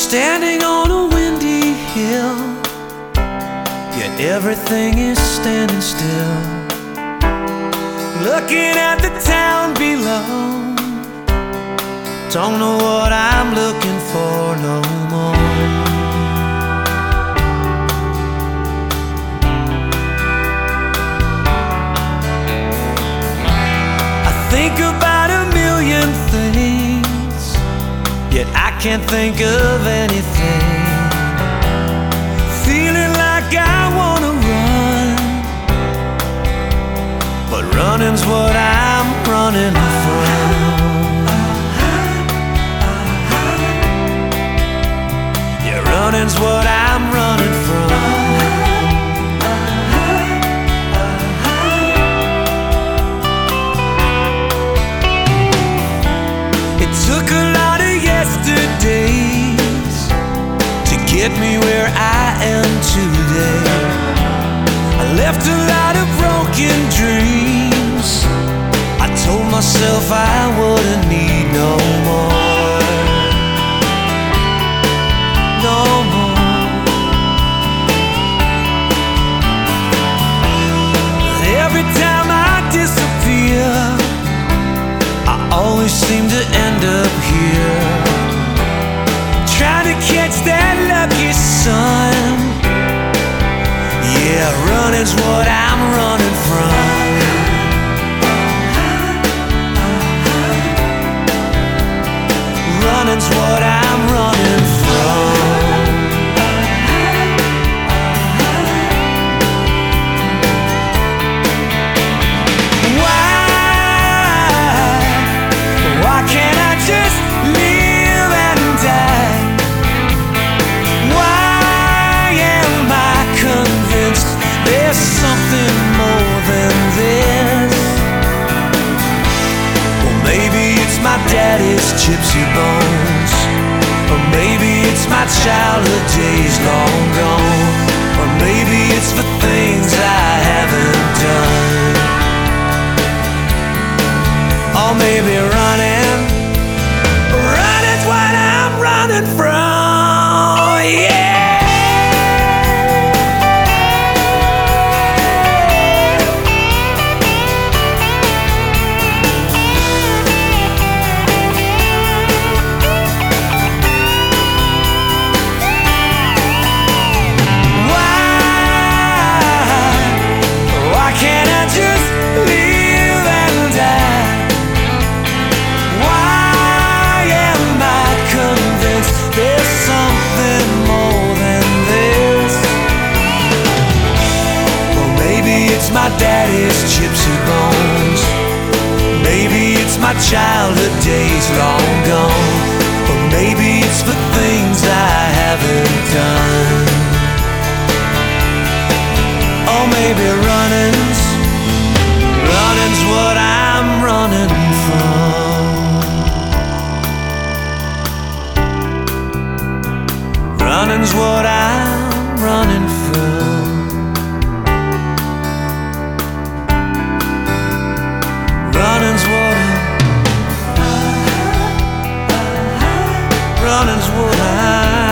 Standing on a windy hill, yet everything is standing still. Looking at the town below, don't know what I'm looking for no more. I think about a million things, yet I can't think of anything. Feeling like I wanna run, but running's what I'm running from. Yeah, running's what I'm running from. It took a lot of yesterdays to get me where I am today. I left a lot of broken dreams. I told myself I wouldn't need no more. No more. But every time I disappear, I always seem to end up here, trying to catch that lucky sun. Yeah, running's what I'm running from. Running's what I'm running from. Why can't I just live and die? Why am I convinced there's something more than this? Well, maybe it's my daddy's gypsy bones, or maybe it's my childhood days long gone, or maybe it's the things I haven't done, or maybe running's what I'm running from. Yeah. Why can't I just live and die? Why am I convinced there's something more than this? Well, maybe it's my daddy's gypsy bones, maybe it's my childhood days long gone, or maybe it's the things I haven't done, or maybe running's what I'm running from. Running's what I'm running from. Running's what running's what I'm